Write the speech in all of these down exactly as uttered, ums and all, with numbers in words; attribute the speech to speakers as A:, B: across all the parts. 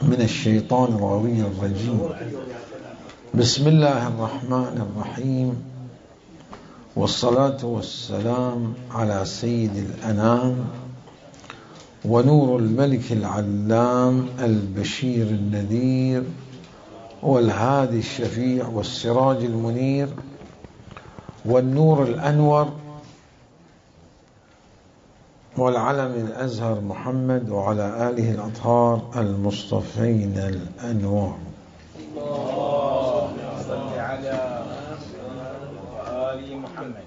A: من الشيطان الغوي الرجيم. بسم الله الرحمن الرحيم، والصلاة والسلام على سيد الأنام ونور الملك العلام البشير النذير والهادي الشفيع والسراج المنير والنور الأنور والعلم الأزهر محمد وعلى آله الأطهار المصطفين الأنوار.
B: اللهم صل على آل محمد.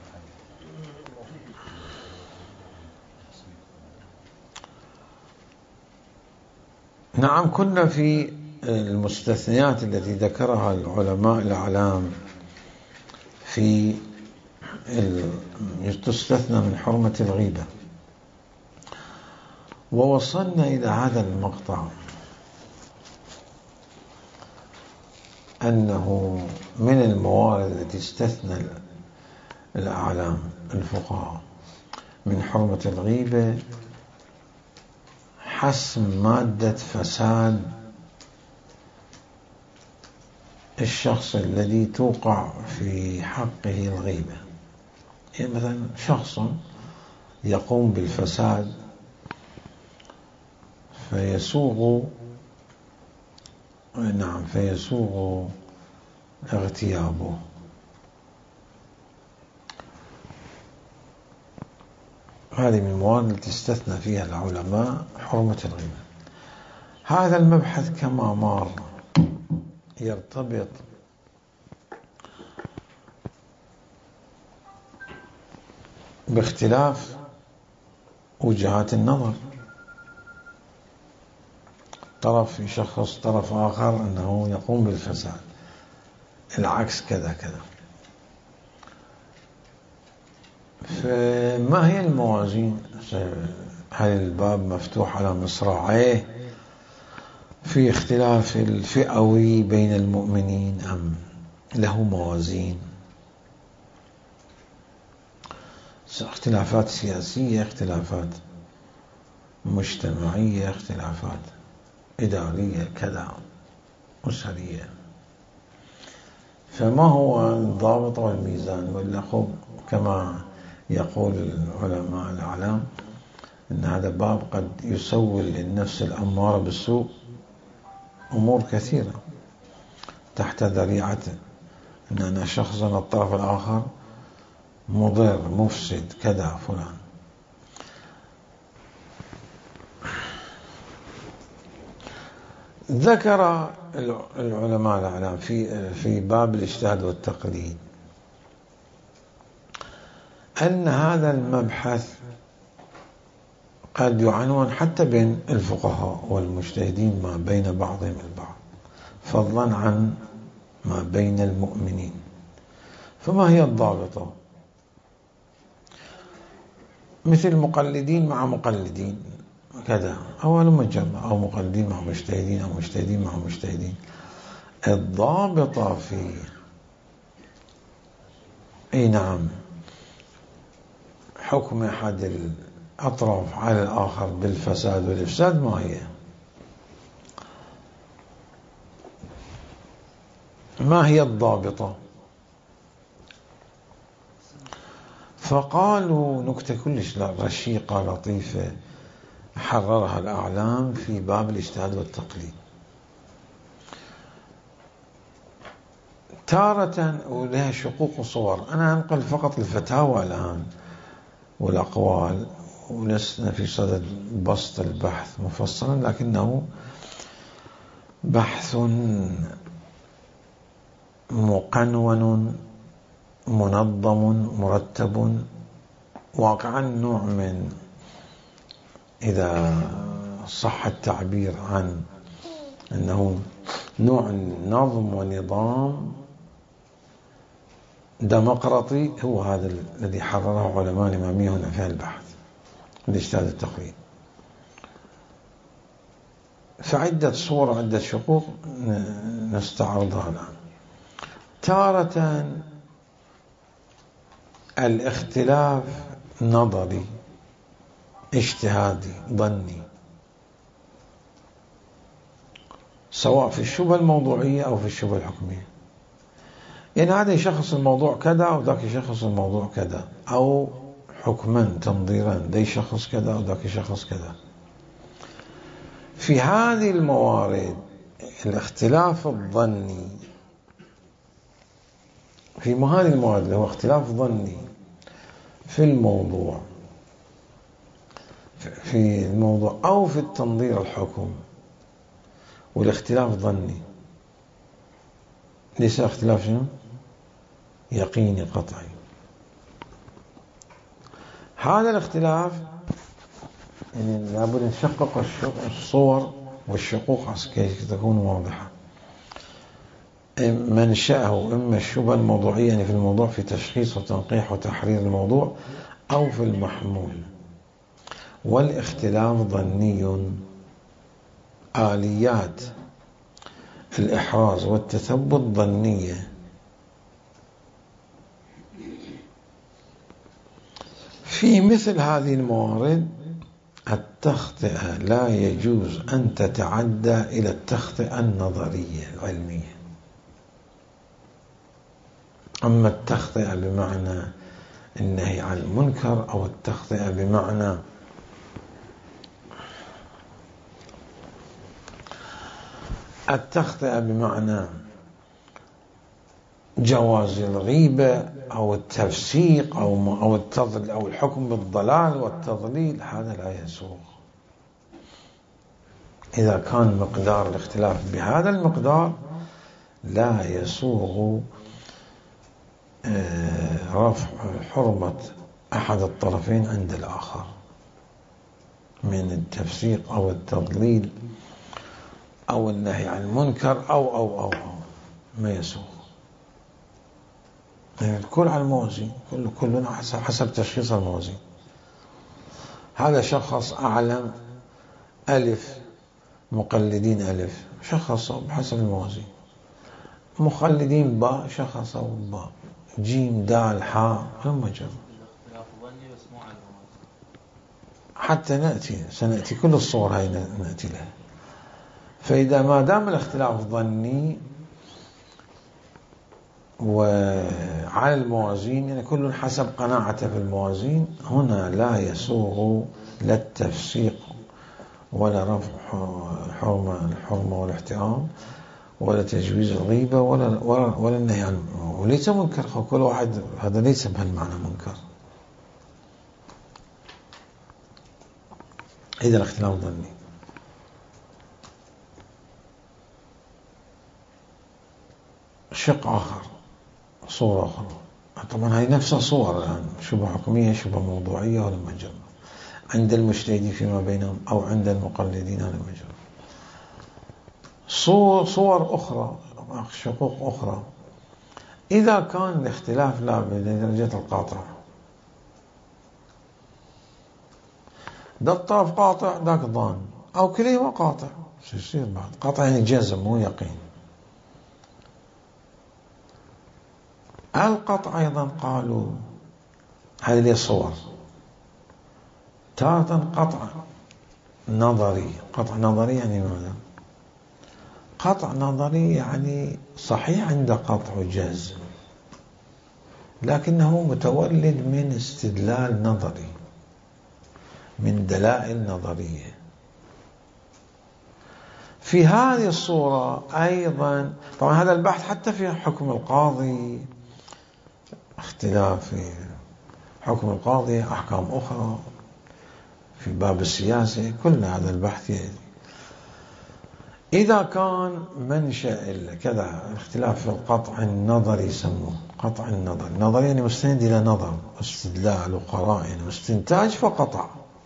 A: نعم، كنا في المستثنيات التي ذكرها العلماء الأعلام في تستثنى من حرمة الغيبة، ووصلنا إلى هذا المقطع أنه من الموارد التي استثنى الأعلام الفقهاء من حرمة الغيبة حسم مادة فساد الشخص الذي توقع في حقه الغيبة. يعني مثلا شخص يقوم بالفساد فيسوغ نعم فيسوغ اغتيابه، هذه من الموارد التي استثنى فيها العلماء حرمة الغيبة. هذا المبحث كما مر يرتبط باختلاف وجهات النظر، طرف يشخص طرف آخر أنه يقوم بالفساد، العكس كذا كذا. فما هي الموازين؟ هل الباب مفتوح على مصراعيه في اختلاف الفئوي بين المؤمنين أم له موازين؟ اختلافات سياسية، اختلافات مجتمعية، اختلافات إدارية كذا، أسرية. فما هو الضابط والميزان؟ ولا كما يقول العلماء الأعلام أن هذا باب قد يسول للنفس الأمارة بالسوء أمور كثيرة تحت ذريعته أن أنا شخص الطرف الآخر مضر مفسد كذا فلان. ذكر العلماء الأعلام في في باب الاجتهاد والتقليد أن هذا المبحث قد يعنون حتى بين الفقهاء والمجتهدين ما بين بعضهم البعض، فضلا عن ما بين المؤمنين. فما هي الضابطة؟ مثل مقلدين مع مقلدين كذا، أول مجرد، أو مقلدين مع مجتهدين، أو مجتهدين مع مجتهدين. الضابطة في أي نعم حكم أحد الأطراف على الآخر بالفساد والإفساد ما هي؟ ما هي الضابطة؟ فقالوا نكتة كلش رشيقة لطيفة حررها الأعلام في باب الاجتهاد والتقليد. تارة ولها شقوق وصور، أنا أنقل فقط الفتاوى الآن والأقوال، ولسنا في صدد بسط البحث مفصلا، لكنه بحث مقنون منظم مرتب، واقعا نوع من، إذا صح التعبير عن أنه نوع نظم ونظام ديمقراطي، هو هذا الذي حرره علماء الإمامية هنا في البحث الاجتهاد التقليد. فعدة صور، عدة شقوق نستعرضها الآن. تارة الاختلاف نظري اجتهادي ظني، سواء في الشبهة الموضوعية أو في الشبهة الحكمية. يعني هذا يشخص الموضوع كذا وذاك يشخص الموضوع كذا، أو حكما تنظيرا، ده يشخص كذا وذاك يشخص كذا. في هذه الموارد الاختلاف الظني، في هذه الموارد اللي هو اختلاف ظني في الموضوع في الموضوع أو في التنظير الحكم، والاختلاف ظني ليس اختلاف شنو؟ يقيني قطعي. هذا الاختلاف يعني لابد نشقق الصور والشقوق كي تكون واضحة. منشأه إما الشبهة الموضوعية يعني في الموضوع، في تشخيص وتنقيح وتحرير الموضوع، أو في المحمول. والاختلاف ظني، آليات الإحراز والتثبت ظنية. في مثل هذه الموارد التخطئة لا يجوز أن تتعدى إلى التخطئة النظرية العلمية. أما التخطئة بمعنى النهي عن المنكر، أو التخطئة بمعنى التخطئة بمعنى جواز الغيبة أو التفسيق أو أو التضليل أو الحكم بالضلال والتضليل، هذا لا يسوغ. إذا كان مقدار الاختلاف بهذا المقدار لا يسوغ رفع حرمة أحد الطرفين عند الآخر من التفسيق أو التضليل أو النهي عن المنكر أو أو أو, أو ما يسوغ. يعني الكل على الموازين، كل كلنا حسب تشخيص الموازين. هذا شخص أعلم ألف، مقلدين ألف شخصوا بحسب الموازين، مخلدين باء شخصوا باء، جيم دال حاء هم جر. حتى نأتي سنأتي كل الصور هاي نأتي لها. فإذا ما دام الاختلاف ظني وعلى الموازين، يعني كل حسب قناعته في الموازين، هنا لا يسوغ لا التفسيق ولا رفع حرمة الحرمة والاحترام ولا تجويز الغيبة ولا ولا, ولا النهي عنه. وليس منكر، كل واحد هذا ليس بهالمعنى منكر. إذا الاختلاف ظني. شق آخر، صورة أخرى، طبعا هاي نفس الصور الآن، شبه حكمية شبه موضوعية ولا مجرد عند المجتهدين فيما بينهم أو عند المقلدين ولا مجرد. صور, صور أخرى، شقوق أخرى، إذا كان الاختلاف لا بدرجة القاطع، ده الطرف قاطع ذاك ظان، أو كليهما قاطع، شو يصير بعد؟ قاطع يعني جزم مو يقين. القطع أيضا قالوا هذه لي صور، تارة قطع نظري. قطع نظري يعني ماذا؟ قطع نظري يعني صحيح عند قطع وجزم، لكنه متولد من استدلال نظري، من دلائل نظرية. في هذه الصورة أيضا طبعا هذا البحث حتى في حكم القاضي، اختلاف في حكم القاضي، أحكام أخرى في باب السياسة، كل هذا البحث يعني. إذا كان منشأ كذا اختلاف في القطع النظري، يسموه قطع النظر. النظر يعني مستند إلى نظر، استدلال وقرائن واستنتاج فقطع.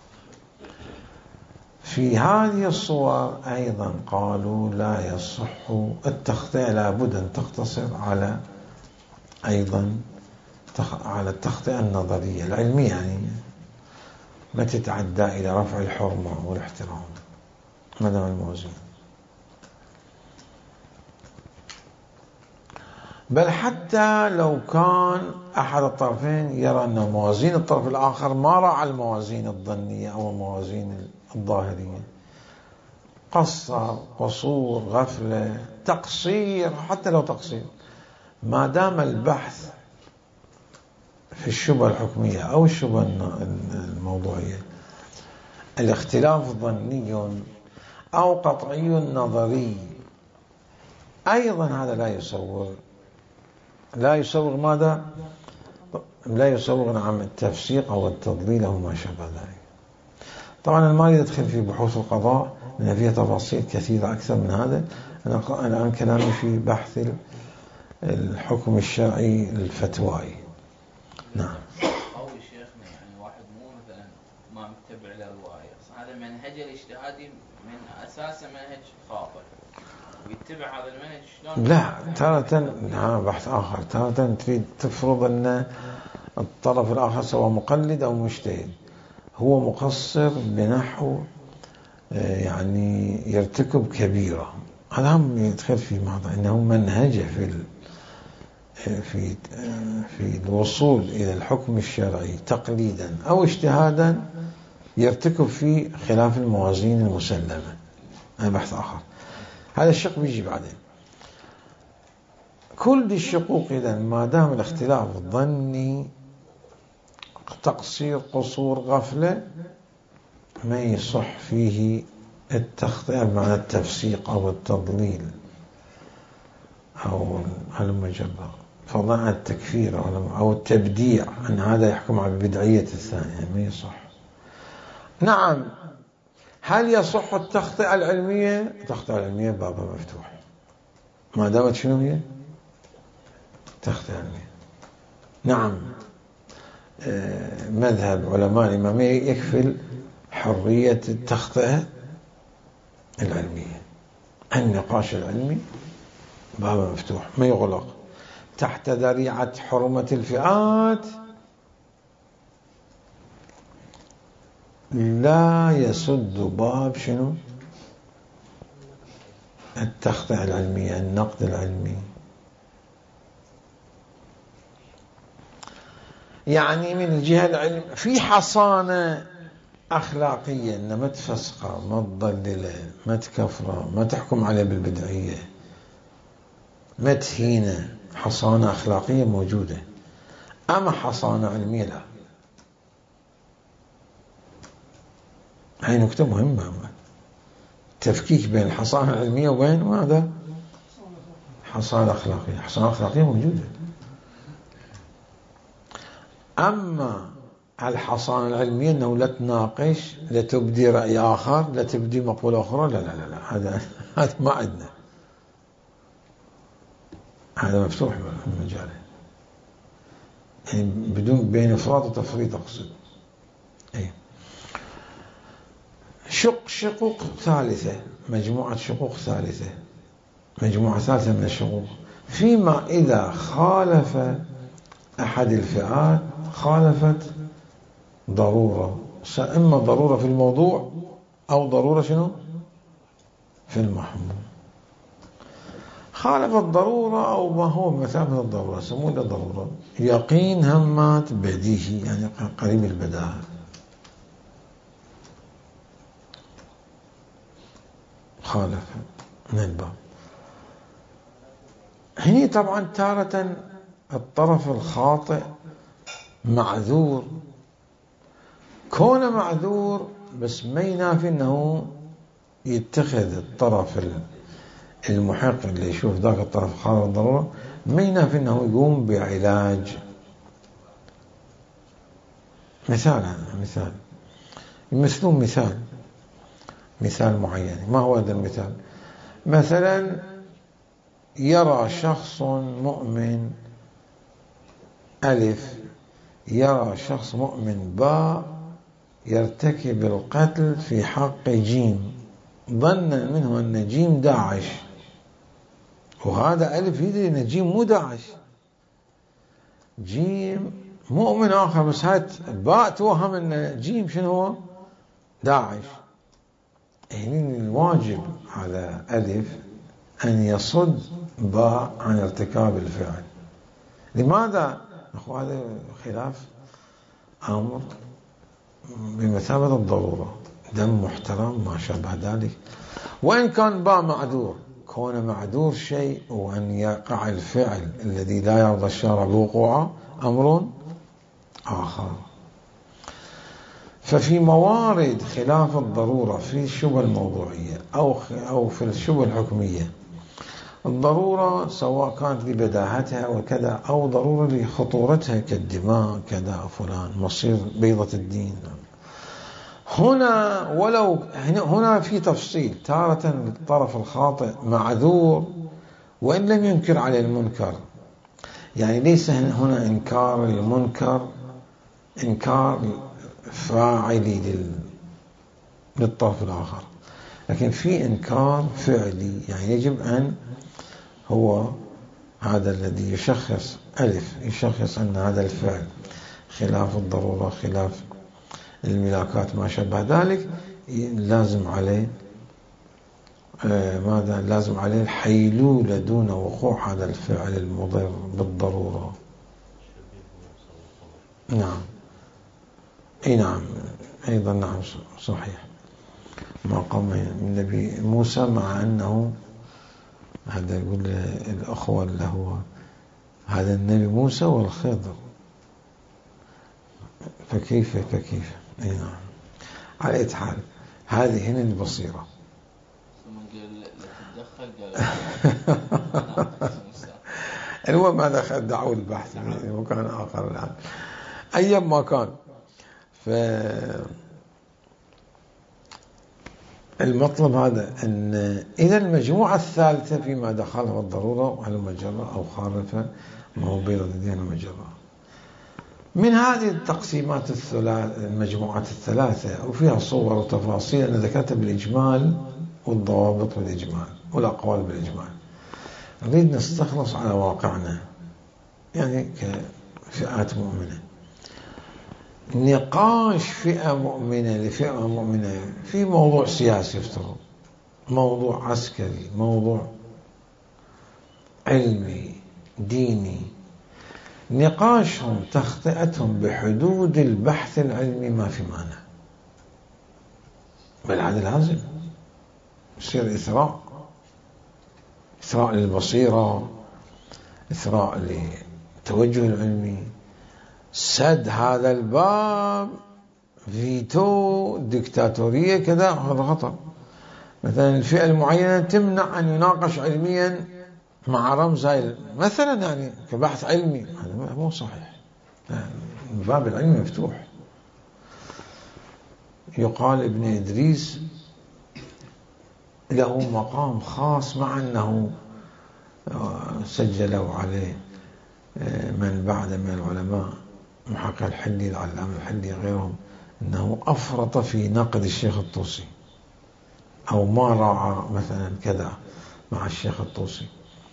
A: في هذه الصور أيضا قالوا لا يصح التخطئة، لابد أن تقتصر على أيضا على التخطئة النظرية العلمية، يعني ما تتعدى إلى رفع الحرمة والاحترام مدام الموازين. بل حتى لو كان أحد الطرفين يرى أن موازين الطرف الآخر ما راعى الموازين الظنية أو الموازين الظاهرية، قصر، قصور، غفلة، تقصير، حتى لو تقصير، ما دام البحث في الشبهة الحكمية أو الشبهة الموضوعية الاختلاف ظني أو قطعي نظري، أيضا هذا لا يصور لا يصور ماذا؟ لا يصور نعم التفسيق أو التضليل أو ما شابه ذلك. طبعا ما يدخل في بحوث القضاء لأن فيها تفاصيل كثيرة أكثر من هذا. أنا الآن كلامي في بحث الحكم الشرعي الفتوائي. نعم.
C: قوي شيخنا، يعني واحد مو مثلا ما متبع له رواية، هذا منهج الاجتهادي من أساسه منهج خاطئ، ويتبع هذا المنهج شلون؟
A: لا، تارة هذا بحث آخر. تارة تريد تفرض أن الطرف الآخر سواء مقلد أو مجتهد هو مقصر بنحو يعني يرتكب كبيرة، هذا هم يدخل في موضوع أنه منهجه في في في الوصول إلى الحكم الشرعي تقليدا أو اجتهادا يرتكب في خلاف الموازين المسلمة. هذا بحث آخر، هذا الشق بيجي بعدين. كل دي الشقوق إذن ما دام الاختلاف ظني، تقصير، قصور، غفلة، ما يصح فيه التخطئة بمعنى التفسيق أو التضليل أو المجرة، فضلا عن التكفير أو التبديع، أن هذا يحكم على البدعية الثانية، ما يصح. نعم، هل يصح التخطئة العلمية؟ التخطئة العلمية بابها مفتوح ما دامت شنو هي؟ تخطئة علمية. نعم، مذهب علماء الإمامية يكفل حرية التخطئة العلمية، النقاش العلمي بابا مفتوح ما يغلق تحت ذريعة حرمة الفئات، لا يسد باب شنو؟ التخطئة العلمية، النقد العلمي. يعني من الجهة العلم في حصانة أخلاقية، إن ما تفسقه، ما تضلله، ما تكفره، ما تحكم عليه بالبدعية، ما تهينه، حصانة أخلاقية موجودة. أما حصانة علمية لا. هاي نكتة مهمة، تفكيك بين الحصانة العلمية وبين ماذا؟ حصانة أخلاقية. حصانة أخلاقية موجودة. أما الحصانة العلمية أنه لا تناقش، لا تبدي رأي آخر، لا تبدي مقولة أخرى، لا لا لا, لا. هذا هذا ما عندنا، هذا مفتوح المجال، يعني بدون بين إفراط وتفريط أقصد. أي شق شقوق ثالثة، مجموعة شقوق ثالثة، مجموعة ثالثة من الشقوق، فيما إذا خالف أحد الفئات خالفت ضرورة، إما ضرورة في الموضوع أو ضرورة شنو في المحمول. خالفت ضرورة أو ما هو مثابة الضرورة، سموه ضرورة، يقين، همات، بديهي، يعني قريب البداهة. خالف من الباب. هني طبعا تارة الطرف الخاطئ معذور، كونه معذور بس ما ينافي انه يتخذ الطرف المحق اللي يشوف ذاك الطرف خالف الضرورة، ما ينافي انه يقوم بعلاج. مثال مثال يمثلون مثال مثال معين. ما هو هذا المثال؟ مثلا يرى شخص مؤمن ألف، يرى شخص مؤمن باء يرتكب القتل في حق جيم، ظنا منه أن جيم داعش، وهذا ألف يدري أن جيم مو داعش، جيم مؤمن آخر، بس هات باء توهم أن جيم شنو هو؟ داعش. يعني الواجب على ألف أن يصد باء عن ارتكاب الفعل. لماذا؟ أخو هذا خلاف أمر بمثابة الضرورة. دم محترم ما شابه ذلك. وإن كان باع معذور، كون معذور شيء وأن يقع الفعل الذي لا يرضى الشارع بوقوعه أمر آخر. ففي موارد خلاف الضرورة في الشبهة الموضوعية أو أو في الشبهة الحكمية، الضرورة سواء كانت لبداهتها وكذا أو ضرورة لخطورتها كالدماء كذا فلان مصير بيضة الدين، هنا ولو هنا في تفصيل، تارة الطرف الخاطئ معذور وإن لم ينكر عليه المنكر، يعني ليس هنا إنكار المنكر إنكار فاعلي للطرف الآخر، لكن في إنكار فعلي، يعني يجب أن هو هذا الذي يشخص ألف يشخص أن هذا الفعل خلاف الضرورة خلاف الملاكات ما شابه ذلك، لازم عليه آه ماذا لازم عليه الحيلولة دون وقوع هذا الفعل المضر بالضرورة. نعم اي نعم ايضا نعم صحيح، ما قام النبي موسى مع انه هذا يقول الاخوة اللي هو هذا النبي موسى والخضر، فكيف فكيف اي نعم. على اي حال هذه هنا البصيرة. المهم هذا خد دعوة البحث من مكان آخر الآن أيام ما كان. فالمطلب هذا أن إذا المجموعة الثالثة فيما دخلها الضرورة وعلى المجرة أو خالفة ما هو بيض الدين المجرة. من هذه التقسيمات الثلاث المجموعات الثلاثة وفيها صور وتفاصيل أنا ذكرتها بالإجمال والضوابط بالإجمال والأقوال بالإجمال. نريد نستخلص على واقعنا يعني كفئات مؤمنة، نقاش فئة مؤمنة لفئة مؤمنة في موضوع سياسي يفترض، موضوع عسكري، موضوع علمي ديني، نقاشهم تخطئتهم بحدود البحث العلمي ما في مانع، بل هذا لازم يصير إثراء إثراء للبصيرة، إثراء للتوجه العلمي، سد هذا الباب فيتو ديكتاتورية كذا هذا خطر. مثلا الفئة المعينة تمنع أن يناقش علميا مع رمز هاي مثلا يعني كبحث علمي، هذا مو صحيح، الباب العلمي مفتوح. يقال ابن إدريس له مقام خاص مع أنه سجلوا عليه من بعد من العلماء محقق الحلي العلامة الحلي غيرهم أنه أفرط في نقد الشيخ الطوسي أو ما راعى مثلا كذا مع الشيخ الطوسي،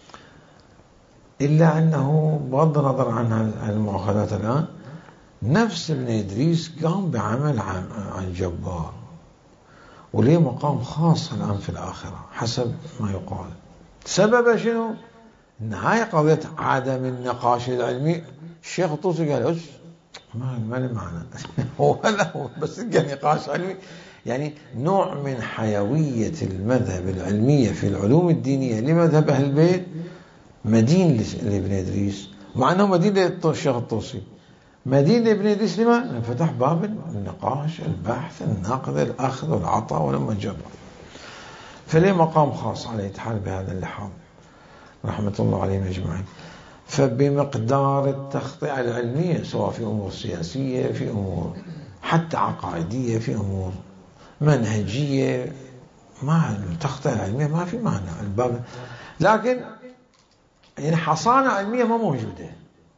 A: إلا أنه بغض النظر عن المؤاخذات الآن نفس ابن إدريس قام بعمل عن جبار وليه مقام خاص الآن في الآخرة حسب ما يقال. سبب شنو؟ إن هاي قضية عدم النقاش العلمي. الشيخ الطوسي قال أس ما ما له معنى هو لا هو بس قال نقاش علمي، يعني نوع من حيوية المذهب العلمية في العلوم الدينية لمذهب أهل البيت مدين لابن إدريس، مع أنه مدين للشيخ الطوسي، مدين لابن إدريس لما انفتح باب النقاش البحث النقد الأخذ والعطاء ولما جرب، فليه مقام خاص على يتحال بهذا اللحاظ رحمة الله عليهم أجمعين. فبمقدار التخطئة العلمية سواء في أمور سياسية في أمور حتى عقائدية في أمور منهجية، ما التخطئة العلمية ما في معنى الباب، لكن يعني حصانة علمية ما موجودة،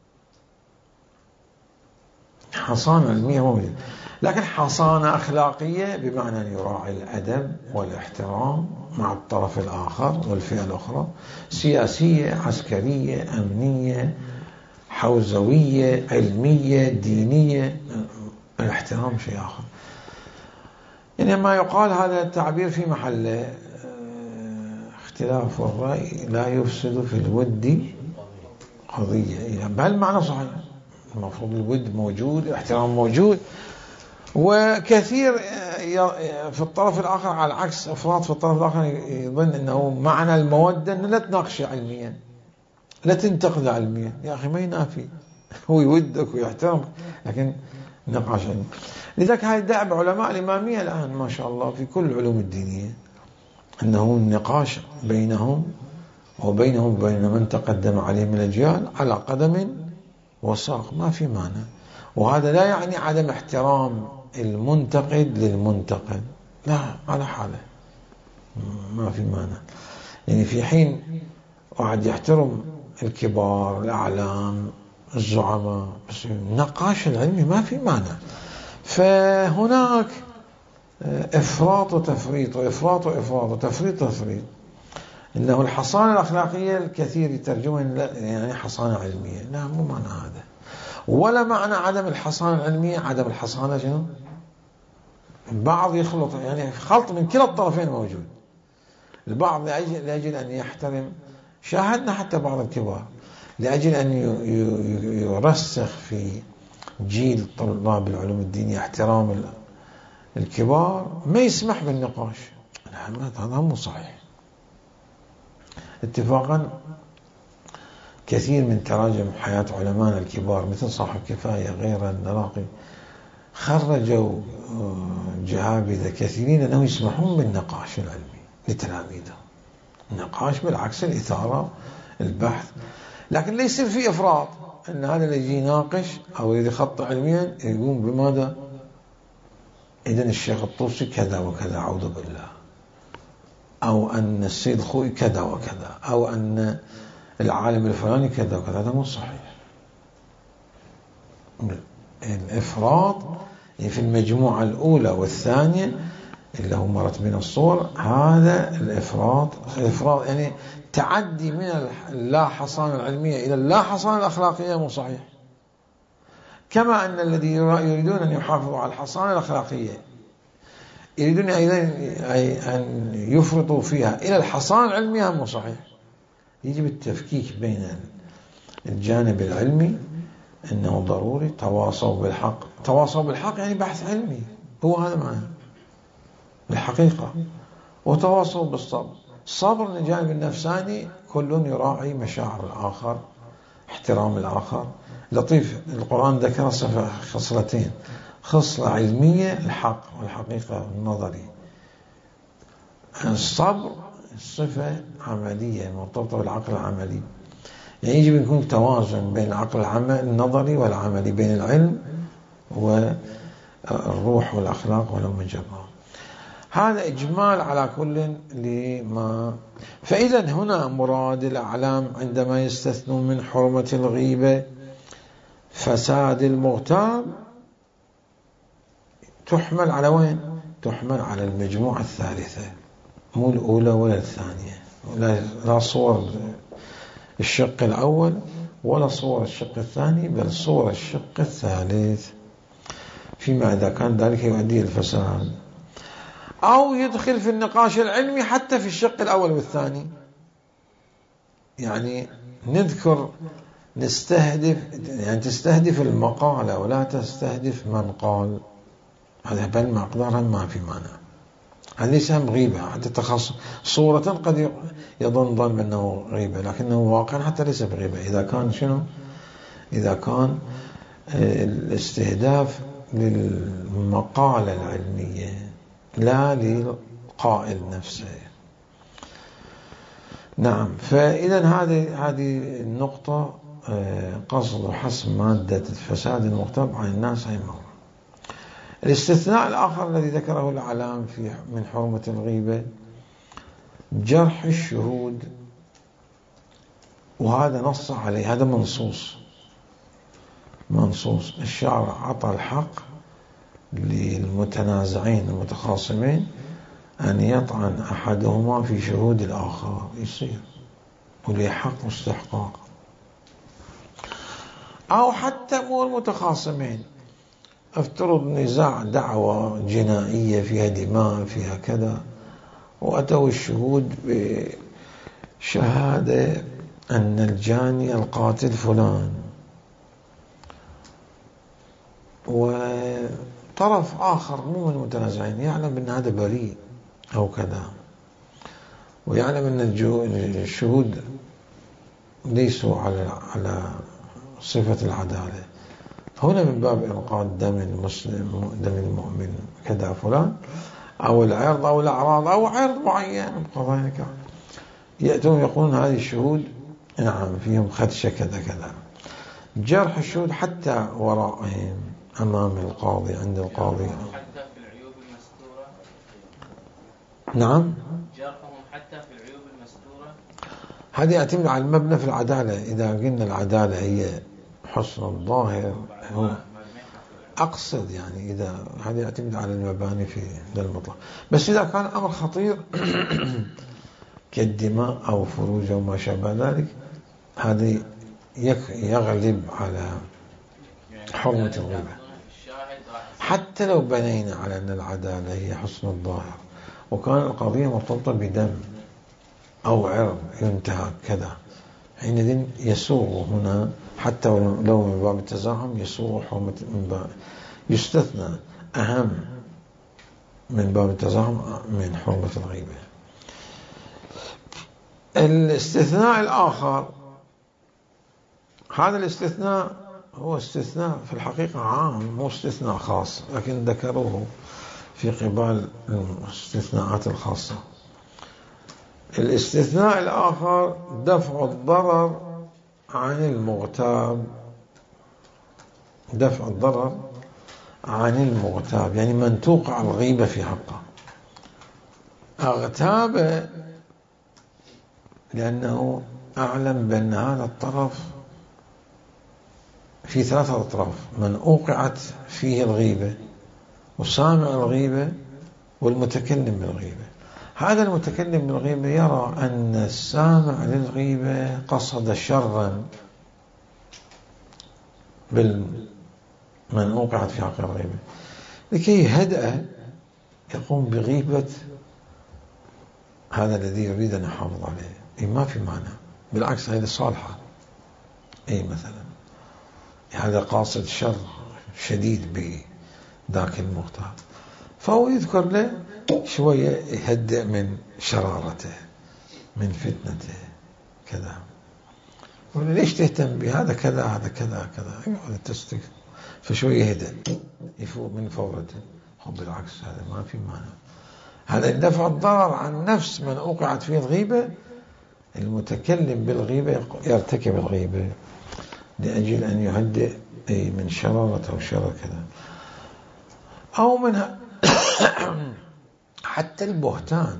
A: حصانة علمية ما موجودة، لكن حصانة أخلاقية بمعنى أن يراعي الأدب والاحترام مع الطرف الآخر والفئة الأخرى، سياسية عسكرية أمنية حوزوية علمية دينية، الاحترام شيء آخر. يعني ما يقال هذا التعبير في محله، اختلاف الرأي لا يفسد في الود قضية، يعني بهالمعنى صحيح، المفروض الود موجود الاحترام موجود، وكثير في الطرف الآخر على العكس، أفراد في الطرف الآخر يظن أنه معنى المودة أنه لا تناقش علميا، لا تنتقد علميا. يا أخي ما ينافي، هو يودك ويحترمك، لكن نقاش علمي. لذلك هاي دأب علماء الإمامية الآن ما شاء الله في كل العلوم الدينية، أنه النقاش بينهم وبينهم وبين من تقدم عليه من الأجيال على قدم وساق، ما في مانع. وهذا لا يعني عدم احترام المنتقد للمنتقد، لا، على حاله ما في مانع. يعني في حين واحد يحترم الكبار الأعلام الزعماء، بس النقاش العلمي ما في مانع. فهناك إفراط وتفريط وإفراط وإفراط وتفريط وتفريط. إنه الحصانة الأخلاقية الكثير يترجمها يعني حصانة علمية، لا، مو معنى هذا. ولا معنى عدم الحصانة العلمية عدم الحصانة شنو؟ البعض يخلط، يعني خلط من كلا الطرفين موجود. البعض لأجل, لأجل أن يحترم، شاهدنا حتى بعض الكبار لأجل أن يرسخ في جيل طلاب العلوم الدينية احترام الكبار، ما يسمح بالنقاش. هذا مو صحيح. اتفاقا كثير من تراجم حياة علماء الكبار مثل صاحب كفاية غير النراقي خرجوا جهابذة كثيرين أنهم يسمحون بالنقاش العلمي لتلاميذهم. النقاش بالعكس الإثارة، البحث، لكن لا يصير في إفراط أن هذا اللي يجي يناقش أو يريد يخطئ علميا يقوم بماذا؟ إذن الشيخ الطوسي كذا وكذا، أعوذ بالله، أو أن السيد خوي كذا وكذا، أو أن العالم الفلاني كذا وكذا. هذا مو صحيح. الإفراط في المجموعة الأولى والثانية اللي هو مرت من الصور، هذا الإفراط. الإفراط يعني تعدي من اللا حصانة العلمية إلى اللا حصانة الأخلاقية، مو صحيح. كما أن الذي يريدون أن يحافظوا على الحصانة الأخلاقية يريدون أيضا أن يفرطوا فيها إلى الحصانة العلمية، مو صحيح. يجب التفكيك بين الجانب العلمي أنه ضروري، تواصوا بالحق. تواصوا بالحق يعني بحث علمي، هو هذا معنى الحقيقة. وتواصوا بالصبر. الصبر من الجانب النفساني، كل يراعي مشاعر الآخر، احترام الآخر. لطيف، القرآن ذكر خصلتين: خصلة علمية الحق والحقيقة النظري. الصبر صفة عملية مرتبطة بالعقل العملي، يعني يجب أن يكون توازن بين العقل العمل النظري والعملي، بين العلم والروح والأخلاق ولو من جبار. هذا إجمال على كل لما. فإذا هنا مراد الأعلام عندما يستثنون من حرمة الغيبة فساد المغتاب تحمل على وين؟ تحمل على المجموعة الثالثة، مو الأولى ولا الثانية، لا صور الشق الأول ولا صور الشق الثاني، بل صور الشق الثالث، فيما إذا كان ذلك يؤدي الفساد أو يدخل في النقاش العلمي حتى في الشق الأول والثاني. يعني نذكر نستهدف، يعني تستهدف المقالة ولا تستهدف من قال. هذا بل مقدارها ما في مانع. هذا ليس هم غيبة، حتى تخص صورة قد يظن ظن أنه غيبة، لكنه واقعا حتى ليس بغيبة إذا كان شنو؟ إذا كان الاستهداف للمقالة العلمية لا للقائل نفسه. نعم. فإذا هذه هذه النقطة قصد وحسم مادة الفساد المغتاب عن الناس هي موضوع. الاستثناء الآخر الذي ذكره الأعلام في من حرمة الغيبة جرح الشهود، وهذا نص عليه، هذا منصوص منصوص الشارع عطى الحق للمتنازعين المتخاصمين أن يطعن أحدهما في شهود الآخر، يصير وليه حق واستحقاق. أو حتى مو المتخاصمين، افترض نزاع دعوة جنائية فيها دماء فيها كذا، وأتوا الشهود بشهادة أن الجاني القاتل فلان، طرف آخر مو من المتنازعين يعلم أن هذا بريء أو كذا، ويعلم أن الشهود ليسوا على على صفة العدالة، هنا من باب إنقاذ دم المسلم دم المؤمن كذا فلان، أو العرض أو الأعراض أو عرض معين قضايا، يأتون يقولون هذه الشهود نعم فيهم خدشة كذا كذا. جرح الشهود حتى وراءهم أمام القاضي عند القاضي.
C: حتى في العيوب المستورة.
A: نعم.
C: جرحهم حتى في العيوب المستورة.
A: هذه يعتمد على المبنى في العدالة. إذا قلنا العدالة هي حسن الظاهر، هو أقصد يعني إذا هذا يعتمد على المباني في المطلق. بس إذا كان أمر خطير كالدماء أو فروج أو ما شابه ذلك، هذا يغلب على حرمة الغيبة. حتى لو بنينا على أن العدالة هي حسن الظاهر وكان القضية مرتبطة بدم أو عرض ينتهك كذا، حينئذ يسوغ هنا حتى لو من باب التزاحم يسوغ حرمة من باب، يستثنى أهم من باب التزاحم من حرمة الغيبة. الاستثناء الآخر، هذا الاستثناء هو استثناء في الحقيقة عام مو استثناء خاص، لكن ذكروه في قبال الاستثناءات الخاصة. الاستثناء الآخر دفع الضرر عن المغتاب، دفع الضرر عن المغتاب يعني من توقع الغيبة في حقه. اغتاب لأنه أعلم بأن هذا الطرف في ثلاثة أطراف، من أوقعت فيه الغيبة وسامع الغيبة والمتكلم بالغيبة. هذا المتكلم بالغيبة يرى أن السامع للغيبة قصد شرا بالمن أوقعت في حق الغيبة، لكي يهدأ يقوم بغيبة هذا الذي يريد أن يحافظ عليه. إيه ما في معنى، بالعكس هذه صالحة. أي مثلا هذا قاصد شر شديد بذاك المغتاب، فهو يذكر له شوية يهدئ من شرارته من فتنته كذا. يقول ليش تهتم بهذا كذا هذا كذا كذا، يقعد تستك فشوية يهدئ يفوق من فورته. هو بالعكس هذا ما في معنى، هذا دفع الضرر عن نفس من أوقعت فيه الغيبة. المتكلم بالغيبة يرتكب الغيبة لأجل أن يهدئ من شرارته وشر كذا. أو منها حتى البهتان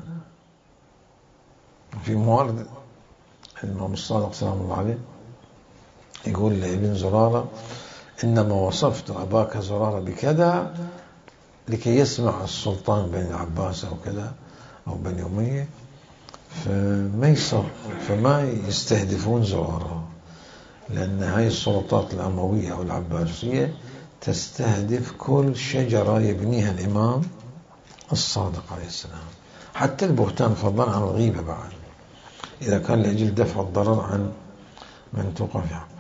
A: في موارد الإمام الصادق سلام الله عليه يقول لابن زرارة إنما وصفت أباك زرارة بكذا لكي يسمع السلطان بني العباس أو كذا أو بني أمية فما يصر فما يستهدفون زرارة، لأن هاي السلطات الأموية أو العباسية تستهدف كل شجرة يبنيها الإمام الصادق عليه السلام. حتى البهتان فضلا عن الغيبة بعد إذا كان لأجل دفع الضرر عن من توقع في حقه.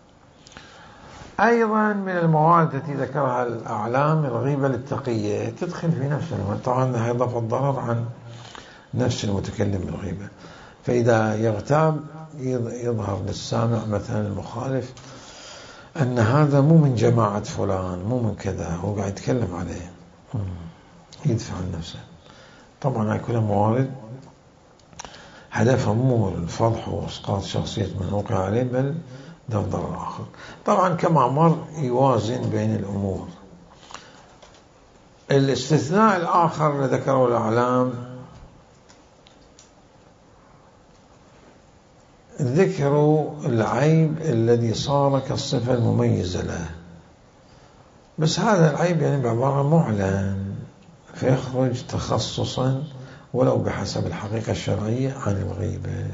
A: أيضا من المواد التي ذكرها الأعلام الغيبة للتقية تدخل في نفس المواد، طبعا هي دفع الضرر عن نفس المتكلم بالغيبة. فإذا يغتاب يظهر للسامع مثلا المخالف أن هذا مو من جماعة فلان مو من كذا، هو قاعد يتكلم عليه يدفع عن نفسه. طبعا هاي كلها موارد هدفها مو الفضح وإسقاط شخصية من وقع عليه بل دفع ضرر آخر. طبعا كما مر يوازن بين الأمور. الاستثناء الآخر الذي ذكره الأعلام ذكر العيب الذي صار كالصفة المميزة له، بس هذا العيب يعني بعبارة معلن فيخرج تخصصا ولو بحسب الحقيقة الشرعية عن الغيبة.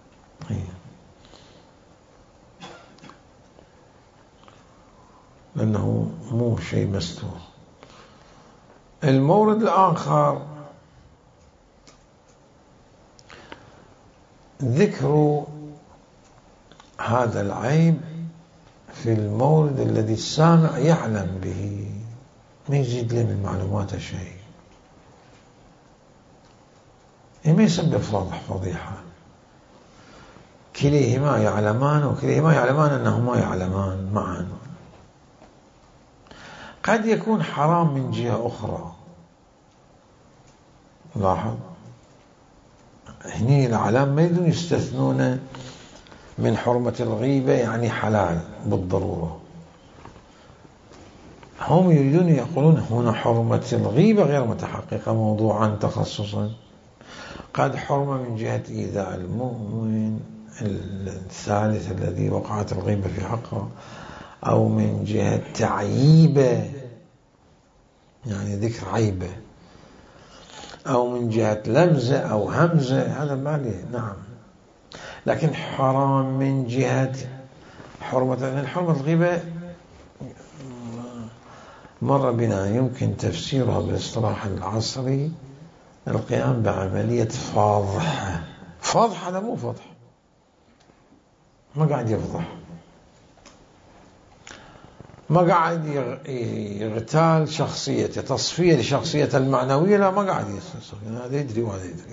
A: لأنه مو شيء مستور. المورد الآخر ذكر هذا العيب في المورد الذي السامع يعلم به ما يزيد لي من معلوماته شيء، ما يسبب فضح فضيحة. كليهما يعلمان وكليهما يعلمان أنهما يعلمان معا. قد يكون حرام من جهة أخرى. لاحظ هني العلام ما يريدون يستثنون من حرمة الغيبة يعني حلال بالضرورة، هم يريدون يقولون هنا حرمة الغيبة غير متحققة موضوعا تخصصا. قد حرمة من جهة إيذاء المؤمن الثالث الذي وقعت الغيبة في حقه، أو من جهة تعييبه يعني ذكر عيبه، أو من جهة لمزة أو همزة، هذا ما لي. نعم، لكن حرام من جهة حرمة، لأن حرمة الغيبة مر بنا يمكن تفسيرها بالاصطلاح العصري القيام بعملية فاضح. فاضح هذا مو فضح، ما قاعد يفضح، ما قاعد يغتال شخصيته، تصفية لشخصيته المعنوية، لا ما قاعد يصفي، هذا يدري وهذا يدري.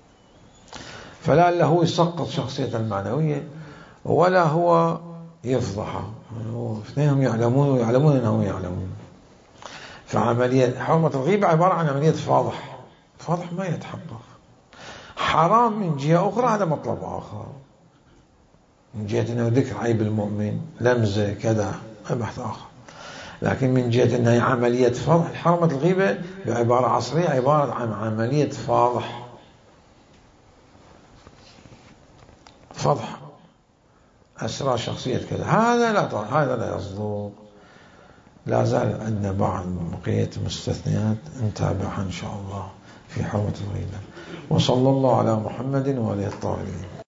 A: فلا هو يسقط شخصيته المعنوية ولا هو يفضحها، اثنينهم يعلمون ويعلمون أنهم يعلمون. فعملية حرمة الغيبة عبارة عن عملية فاضح، فاضح ما يتحقق. حرام من جهة أخرى هذا مطلب آخر، من جهة أنه ذكر عيب المؤمن لمزة كذا بحث آخر. لكن من جهة أنها عملية فضح، حرمة الغيبة بعبارة عصرية عبارة عن عملية فاضح، فضح أسرى شخصية كذا، هذا لا هذا لا يصدق. لا زال عندنا بعض بقية مستثنيات نتابعها إن شاء الله في حرمة الغيبة. وصلى الله على محمد وآله الطاهرين.